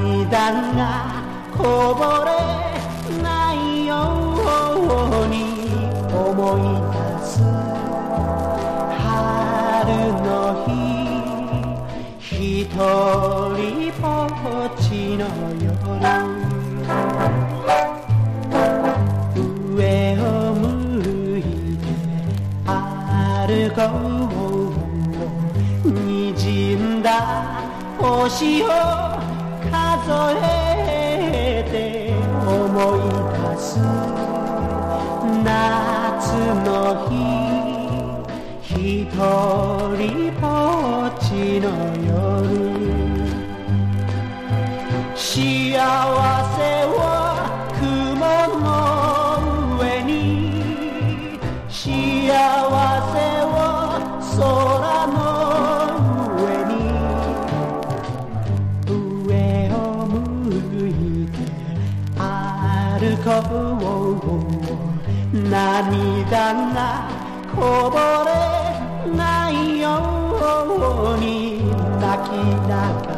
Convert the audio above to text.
涙がこぼれないように思い出す春の日、ひとりぼっちの夜、上を向いて歩こう、滲んだ星を数えて思い出す夏の日、ひとりぼっちの夜、幸せを雲の上に、幸せを空の上に、上を向いて歩こう、涙がこぼれないように泣きながら